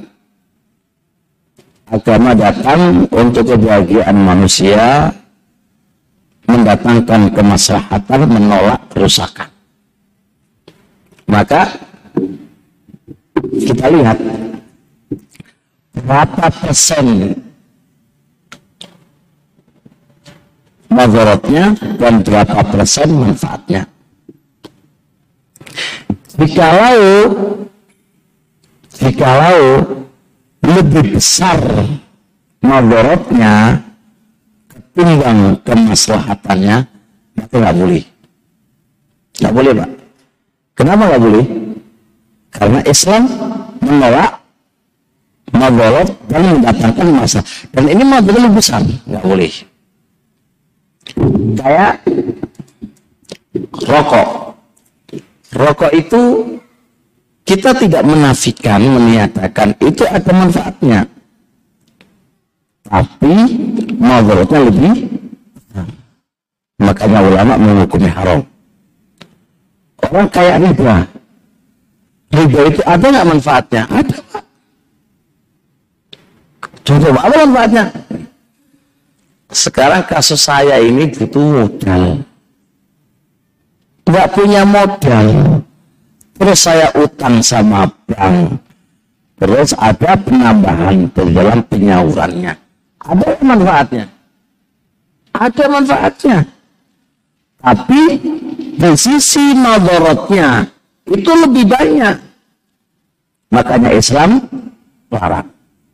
Agama datang untuk kebahagiaan manusia, mendatangkan kemaslahatan, menolak kerusakan. Maka kita lihat berapa persen mudaratnya dan berapa persen manfaatnya. Jikalau jikalau lebih besar mudaratnya ketimbang kemaslahatannya, itu nggak boleh. Nggak boleh, Pak. Kenapa nggak boleh? Karena Islam menolak mudarat dan mendatangkan masalah. Dan ini mudarat lebih besar, nggak boleh. Kayak rokok. Rokok itu kita tidak menafikan, meniadakan itu ada manfaatnya, tapi mudaratnya lebih. Makanya ulama menghukumi haram. Orang kayak riba, riba itu ada nggak manfaatnya? Ada, Pak. Contoh apa manfaatnya? Sekarang kasus saya ini butuh modal, nggak punya modal, terus saya utang sama bank, terus ada penambahan di dalam penyalurannya. Ada manfaatnya? Ada manfaatnya. Tapi di sisi mudaratnya itu lebih banyak. Makanya Islam larang.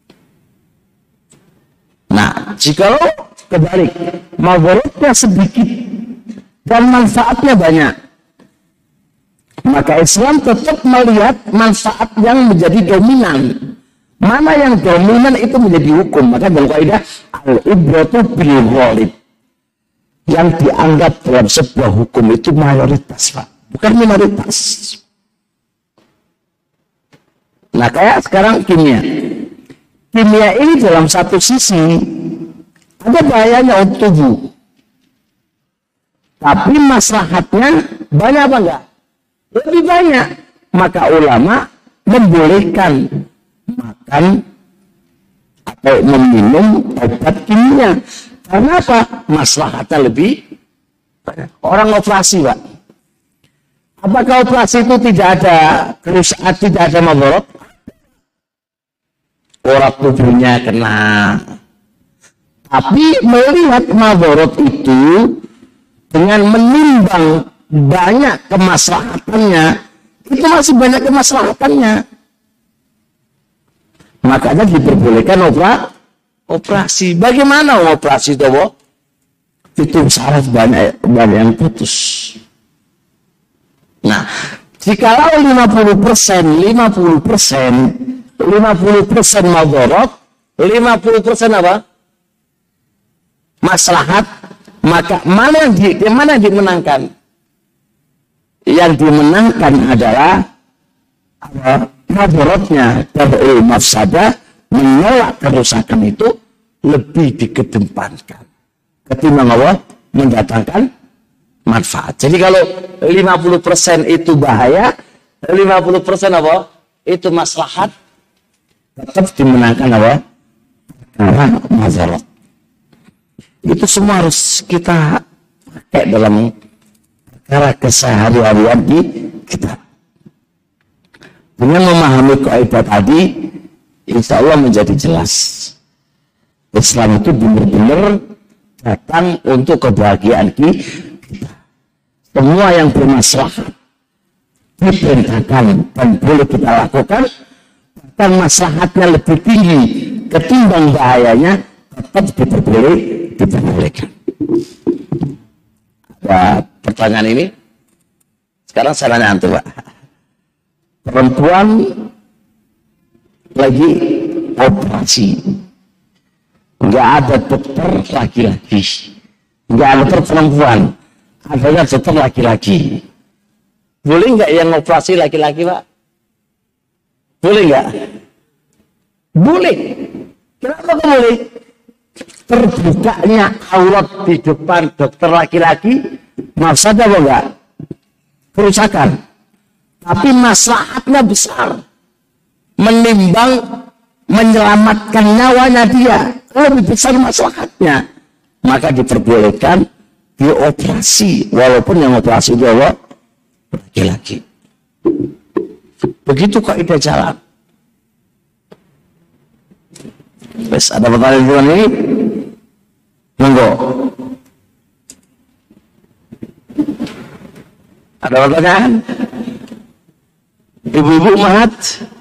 Nah, jika kebalik, mudaratnya sedikit dan manfaatnya banyak, maka Islam tetap melihat manfaat yang menjadi dominan. Mana yang dominan itu menjadi hukum. Maka dalam kaidah al-ibratu bil ghalib, yang dianggap dalam sebuah hukum itu mayoritas, Pak, bukan minoritas. Nah, kayak sekarang kimia. Kimia ini dalam satu sisi ada bahayanya untuk tubuh, tapi maslahatnya banyak apa enggak? Lebih banyak. Maka ulama membolehkan makan atau meminum obat kimia. Karena apa? Maslahatnya lebih banyak. Orang operasi, Pak. Apakah operasi itu tidak ada kerusakan, tidak ada mudarat? Orang tubuhnya kena. Tapi melihat mudarat itu dengan menimbang banyak kemaslahatannya, itu masih banyak kemaslahatannya. Makanya diperbolehkan operasi. Operasi. Bagaimana operasi itu, Bo? Itu syarat banyak, banyak yang putus. Nah, jikalau lima puluh persen, lima puluh persen, lima puluh persen mudarat, lima puluh persen apa? Maslahat, maka mana yang, di, mana yang dimenangkan? Yang dimenangkan adalah apa? Mudaratnya dari mafsadah, menolak kerusakan itu lebih dikedepankan ketimbang Allah mendatangkan manfaat. Jadi kalau lima puluh persen itu bahaya, lima puluh persen apa? Itu maslahat, tetap dimenangkan apa? Karena mudarat. Itu semua harus kita pakai dalam perkara keseharian di kita. Dengan memahami kaidah tadi, insya Allah menjadi jelas. Islam itu benar-benar datang untuk kebahagiaan kita. Semua yang bermaslahat diperintahkan dan boleh kita lakukan. Bahkan maslahatnya lebih tinggi ketimbang bahayanya, tetap kita boleh kita pada pertanyaan ini? Sekarang saya nanya antum, Pak. Perempuan lagi operasi, nggak ada dokter laki-laki, nggak ada dokter perempuan, adanya dokter laki-laki. Boleh nggak yang operasi laki-laki, Pak? Boleh nggak? Boleh. Kenapa boleh? Terbukanya aurat di depan dokter laki-laki, maksudnya apa enggak? Kerusakan. Tapi maslahatnya besar. Menimbang menyelamatkan nyawanya dia, lebih besar maslahatnya. Maka diperbolehkan dioperasi, walaupun yang operasi itu apa? Laki-laki. Begitu kaidah jalan. Wes, ada pertanyaan ini? Monggo. Ada pertanyaan? Ibu-ibu Mahat?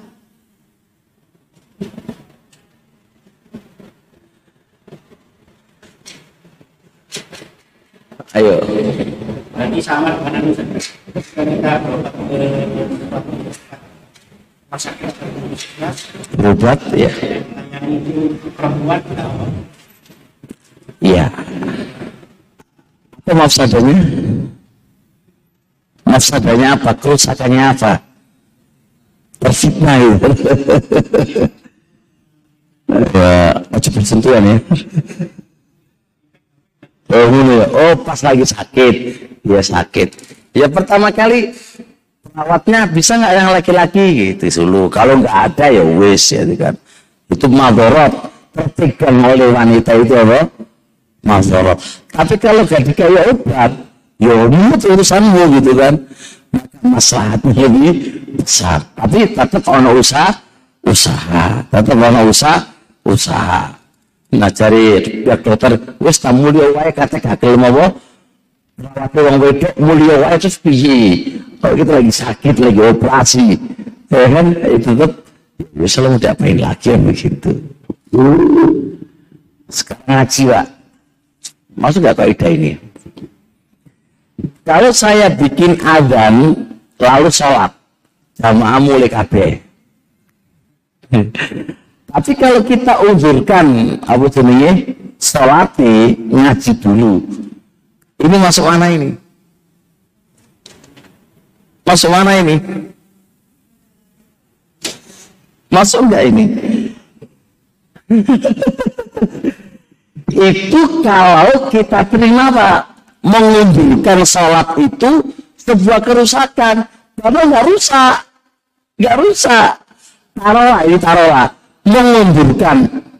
Ayo. Berarti sama dengan kita masyarakat berobat ya. yang itu perempuan Iya. Apa mafsadanya? Mafsadanya apa? Kerusakannya apa? Terfitnah itu. Ya, aja bersentuhan ya. Oh, ini ya. Oh, pas lagi sakit. Ya sakit. Ya pertama kali perawatnya bisa nggak yang laki-laki gitu dulu. Kalau nggak ada ya wis ya kan. Itu madorot terpegang oleh wanita itu apa? Madorot. Tapi kalau gak dikaya obat, ya itu urusanmu gitu kan. Maka maslahatnya lebih besar. Tapi tetap ono usaha, usaha. Tetap ono usaha, usaha. Nah cari pihak dokter, wis tak mulia wae kata gak kelem apa? Perawat wong wedok mulia wae terus piye? Kalau kita lagi sakit, lagi operasi, ya kan itu tetap ya selalu diapain lagi yang begitu. Sekarang ngaji, Pak. Masuk gak kaidah ini? Kalau saya bikin azan lalu sholat, jamaah mulai kabeh. Tapi kalau kita uzurkan apa jenenge sholat ngaji dulu, ini masuk mana ini? Masuk mana ini? Masuk enggak ini? Itu kalau kita terima Pak, mengundurkan sholat itu sebuah kerusakan. Karena nggak rusak, nggak rusak. Taruhlah ini taruhlah, mengundurkan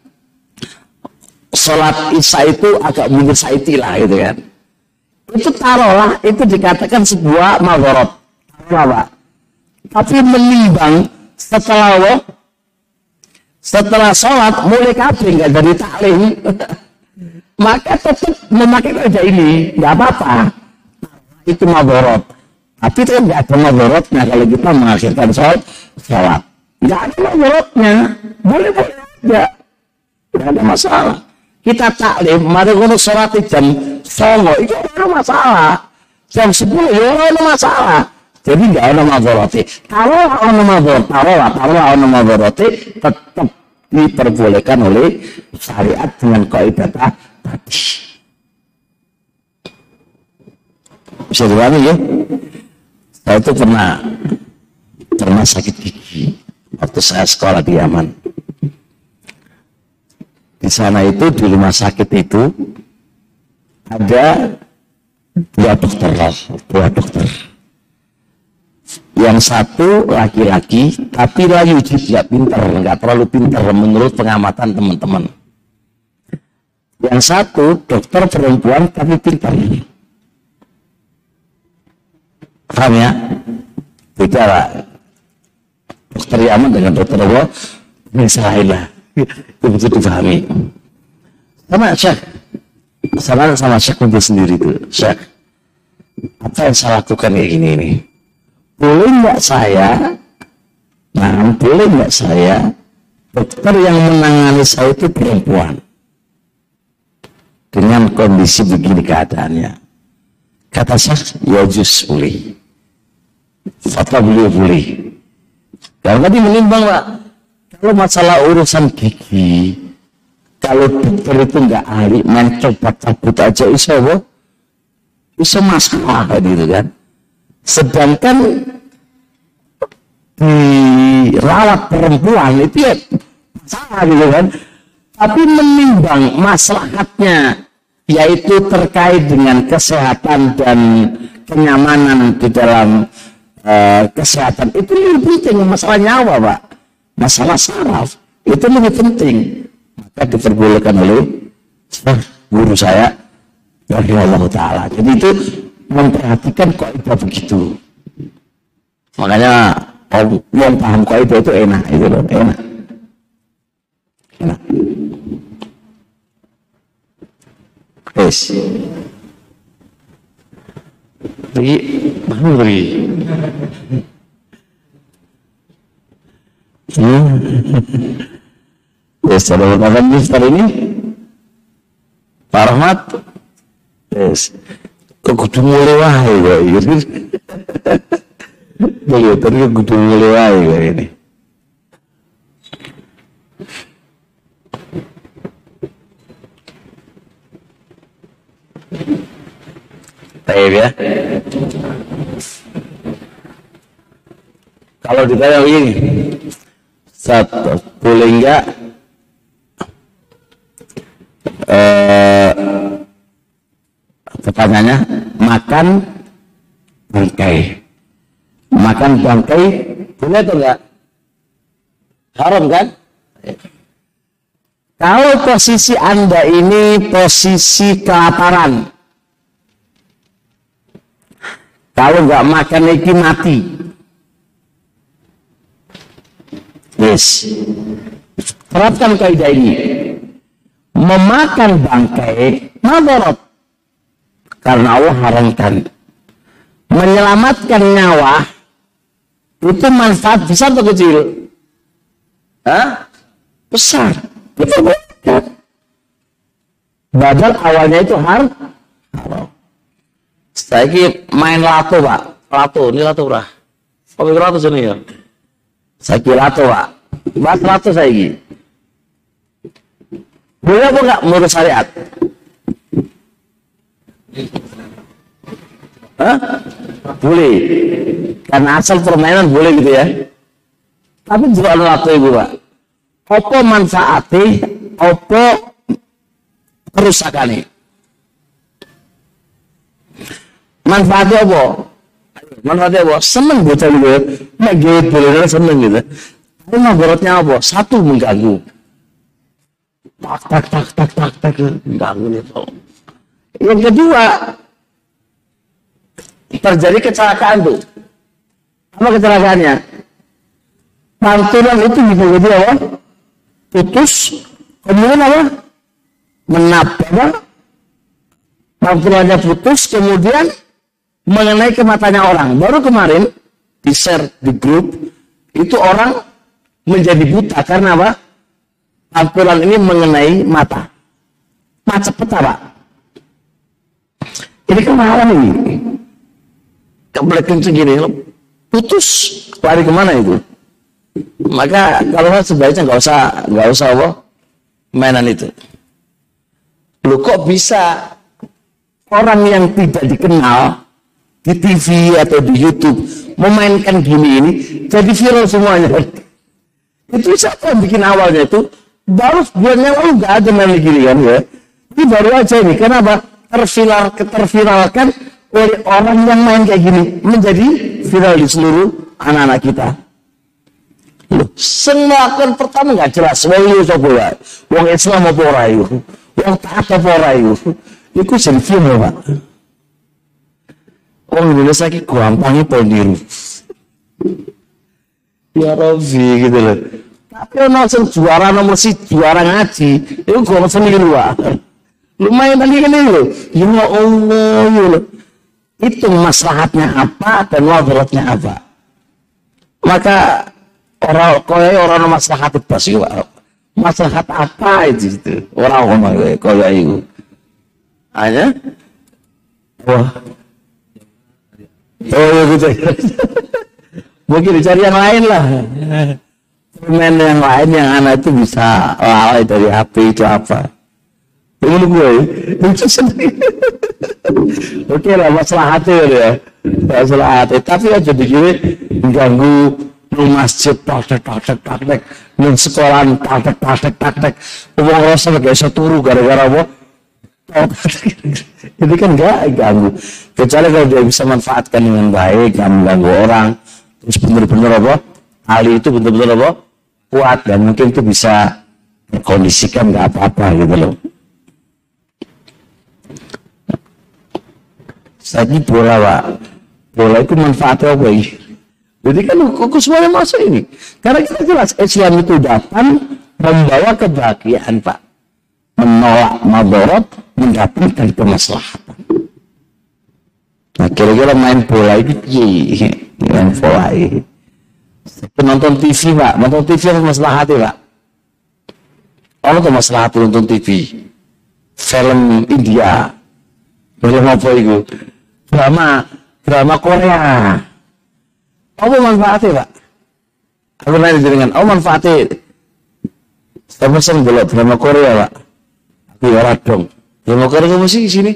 sholat isya itu agak mundur saitilah gitu kan. Itu taruhlah itu dikatakan sebuah madorot. Taruhlah Pak. Tapi menimbang setelah setelah sholat mulai kabeh nggak jadi taklim. Maka tetap memakai kaidah ini, nggak apa-apa. Itu madorot. Tapi itu nggak ada madorotnya kalau kita mengakhirkan sholat. sholat. Nggak ada madorotnya. Boleh-boleh aja. Nggak ada masalah. Kita taklim, mari kalau sholat jam songo, itu nggak ada masalah. Jam sepuluh, ya nggak ada masalah. Jadi nggak ada madorotnya. Kalau ada madorot, taruhlah, taruhlah ada madorotnya, tetap diperbolehkan oleh syariat dengan kaidah tadi. Bisa dipahami ya? Saya itu pernah pernah sakit gigi waktu saya sekolah di Yaman. Di sana itu di rumah sakit itu ada dua dokter, dua dokter. Yang satu laki-laki, tapi layu tidak pintar, nggak terlalu pintar menurut pengamatan teman-teman. Yang satu dokter perempuan tapi pintar. Paham ya? Beda lah. Dokter Yaman dengan dokter Allah, ini lain lah. Itu betul dipahami. Sama Syekh, sama sama Syekh untuk sendiri itu. Syekh, apa yang saya lakukan kayak gini nih? Boleh nggak saya? Nah, boleh nggak saya? Dokter yang menangani saya itu perempuan. Dengan kondisi begini keadaannya. Kata Syekh, ya juz boleh. Fatwa beliau boleh. Kalau tadi menimbang Pak, kalau masalah urusan gigi, kalau dokter itu nggak ahli, main coba cabut aja iso apa? Iso masalah gitu kan. Sedangkan dirawat perempuan itu ya masalah gitu kan. Tapi menimbang maslahatnya, yaitu terkait dengan kesehatan dan kenyamanan di dalam uh, kesehatan, itu lebih penting. Masalah nyawa Pak, masalah saraf itu lebih penting. Maka diperbolehkan oleh guru saya rahimahullah ta'ala. Jadi itu memperhatikan kaidah begitu. Makanya yang paham kaidah itu enak, itu loh, enak. Enak. Yes. Beri, mana beri? Hmm. Yes, ada makan iftar ini, Pak Rahmat. Yes, kok kudu mulai wae kok iki. Boleh, tapi kok kudu mulai wae kok ini. Baik ya. Kalau ditanya begini, satu, boleh enggak eh, pertanyaannya makan bangkai? Makan bangkai boleh atau enggak? Haram kan? Kalau posisi Anda ini posisi kelaparan, kalau nggak makan iki mati. Yes. Terapkan kaidah ini. Memakan bangkai madarat. Karena Allah haramkan. Menyelamatkan nyawa itu manfaat besar atau kecil? Hah? Besar. Betul. Badal awalnya itu haram. Saya ini main lato Pak. Lato, ini lato berapa? Apa lato sini ya? Saya kira lato Pak. Bahas lato saya ini. Boleh apa enggak menurut syariat? Hah? Boleh. Karena asal permainan boleh gitu ya. Tapi juga ada lato ibu Pak. Apa manfaatnya? Apa kerusakannya? Manfaatnya apa? Manfaatnya apa? Seneng bocah gitu ya. Nek gawat boleh seneng gitu. Tapi mabaratnya apa? Satu, mengganggu. Tak tak tak tak tak tak mengganggu itu. Yang kedua, terjadi kecelakaan tuh. Apa kecelakaannya? Pantulan itu bisa jadi apa? Putus. Kemudian apa? Menap apa? Pantulannya putus, kemudian mengenai ke matanya orang. Baru kemarin di share di grup itu orang menjadi buta karena apa? Pantulan ini mengenai mata. Macet peta Pak. Ini kemarin ini. Keblek kenceng gini, putus, lari kemana itu? Maka kalau sebaiknya nggak usah nggak usah apa mainan itu. Loh kok bisa orang yang tidak dikenal di T V atau di YouTube memainkan gini ini jadi viral semuanya. Itu siapa yang bikin awalnya itu? Baru bulan yang lalu nggak ada main gini kan ya. Ini baru aja ini. Kenapa? Terviral, terviralkan oleh orang yang main kayak gini menjadi viral di seluruh anak-anak kita. Loh, semakin pertama nggak jelas. Wong itu sapa wae? Wong Islam apa ora iku? Wong taat apa ora iku? Iku jadi viral Pak. Wong Indonesia ki gampangnya peniru. Ya Robi gitu loh. Tapi ono sing juara nomor si juara ngaji, itu gak seniru Pak. Lumayan tadi kan itu. Ya Allah, ya Allah. Itu maslahatnya apa dan wadaratnya apa. Maka orang kaya orang maslahat itu pasti Pak. Maslahat apa itu itu? Orang orang kaya itu. Hanya wah Oh ya gitu. Mungkin dicari yang lain lah. Permen yang lain yang anak itu bisa lalai dari H P itu apa? Ini gue itu sendiri. Oke lah masalah hati ya, masalah hati. Tapi aja begini mengganggu di masjid praktek praktek praktek, di sekolahan praktek praktek praktek. Uang rasa gak bisa turu gara-gara apa? Ini kan gak ganggu. Kecuali kalau dia bisa manfaatkan dengan baik, gak mengganggu orang. Terus bener-bener apa? Ali itu bener-bener apa? Kuat dan mungkin itu bisa kondisikan gak apa-apa gitu loh. Lagi bola pak, bola itu manfaatnya apa ini? Jadi kan kok semuanya masuk ini. Karena kita jelas Islam itu datang membawa kebahagiaan pak, menolak madarat, mendapatkan kemaslahatan. Nah kira-kira main bola itu iya, main bola ini. Penonton T V pak, nonton T V apa maslahati pak? Apa tuh maslahati nonton T V? Film India, film apa itu? Drama, drama Korea. Apa manfaatnya pak? Aku nanya dengan, apa manfaatnya? Saya pesen dulu drama Korea pak. Aku ya dong. Drama Korea kamu sih di sini?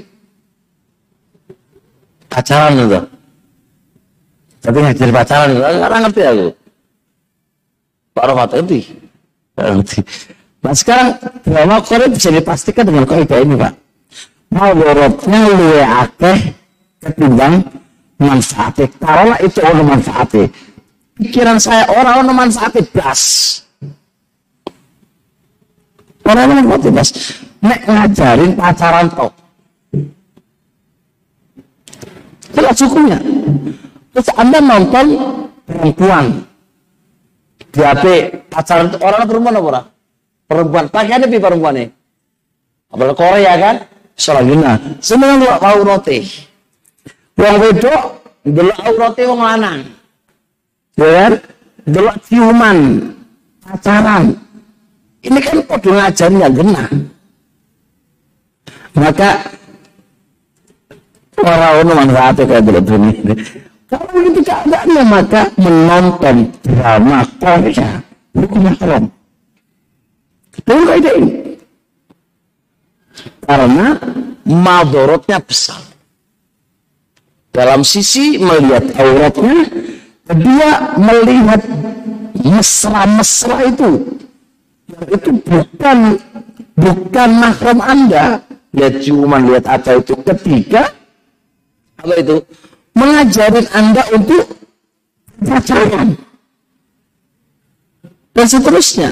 Pacaran itu. Tapi ngajar pacaran itu, nggak ngerti aku. Pak Rahmat ngerti? Ngerti. Nah sekarang drama Korea bisa dipastikan dengan kaidah ini pak. Mau dorotnya luwe akeh ketimbang manfaatnya. Taruhlah itu orang manfaatnya. Pikiran saya orang-orang manfaatnya blas. Orang-orang manfaatnya blas. Nek ngajarin pacaran tok. Jelas hukumnya. Terus Anda nonton perempuan di H P pacaran itu orang perempuan apa orang? Perempuan. Pakaiannya pi perempuan nih. Apalagi Korea kan? Soalnya semua nggak mau roti. Wong wedok ndelok aurate wong lanang. Ya kan? Ndelok ciuman, pacaran. Ini kan padha ngajari yang genah. Maka orang ono manfaatnya kayak begini. Kalau itu keadaannya maka menonton drama Korea hukumnya haram. Itu kayak ini. Karena madorotnya besar. Dalam sisi melihat auratnya, dia melihat mesra-mesra itu. Itu bukan bukan mahram Anda. Lihat ciuman, lihat apa itu. Ketiga, apa itu? Mengajarin Anda untuk pacaran. Dan seterusnya.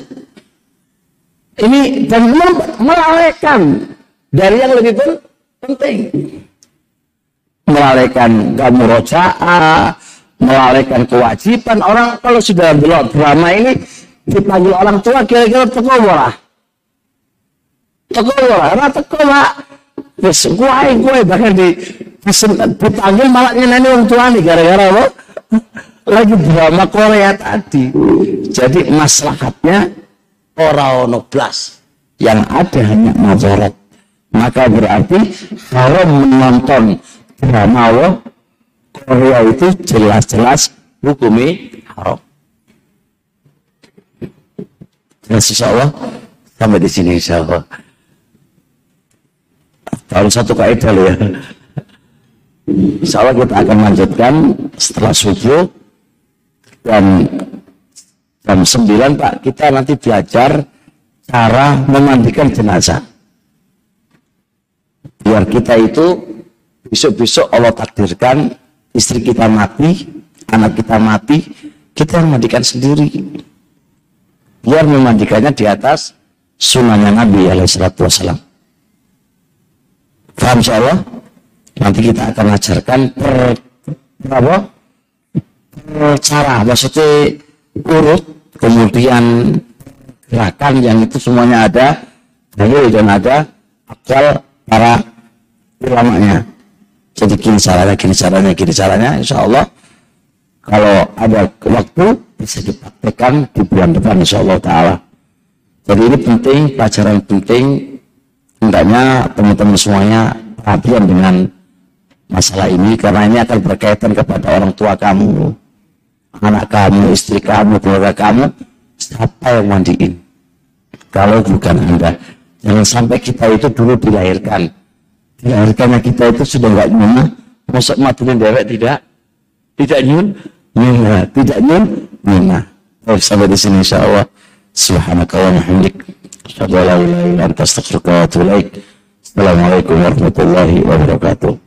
Ini dan melalaikan dari yang lebih penting. Melalaikan kamu rojaah, melalaikan kewajiban. Orang kalau sudah belok drama ini dipanggil orang tua kira-kira teko bola. Teko bola, karena teko pak. Terus gue, gue bahkan di dipanggil malah nyenani orang tua nih gara-gara apa? Lagi drama Korea tadi. Jadi maslahatnya orang ono blas, yang ada hanya mazarat. Maka berarti haram menonton drama Korea itu jelas-jelas hukumnya haram. Jelas insya Allah sampai di sini insya Allah. Baru satu kaidah loh ya. Insya Allah kita akan lanjutkan setelah subuh dan jam sembilan Pak kita nanti belajar cara memandikan jenazah. Biar kita itu besok-besok Allah takdirkan istri kita mati, anak kita mati, kita yang mandikan sendiri. Biar memandikannya di atas sunnahnya Nabi alaihi salatu wassalam. Paham insya Allah? Nanti kita akan ajarkan per, per apa? Per cara, maksudnya urut, kemudian gerakan yang itu semuanya ada, dalil dan ada akal para ulamanya. Jadi gini caranya, gini caranya, gini caranya, insya Allah kalau ada waktu bisa dipraktekkan di bulan depan insya Allah Ta'ala. Jadi ini penting, pelajaran penting, hendaknya teman-teman semuanya perhatian dengan masalah ini, karena ini akan berkaitan kepada orang tua kamu, anak kamu, istri kamu, keluarga kamu. Siapa yang mandiin kalau bukan Anda? Jangan sampai kita itu dulu dilahirkan, dilahirkannya kita itu sudah nggak nyuna, masuk matunya dewek tidak, tidak nyun, nyuna, tidak nyun, nyuna. Oh, sampai di sini insya Allah. Subhanaka wa bihamdik, asyhadu an la ilaha illa anta, astaghfiruka wa atubu ilaik. Assalamualaikum warahmatullahi wabarakatuh.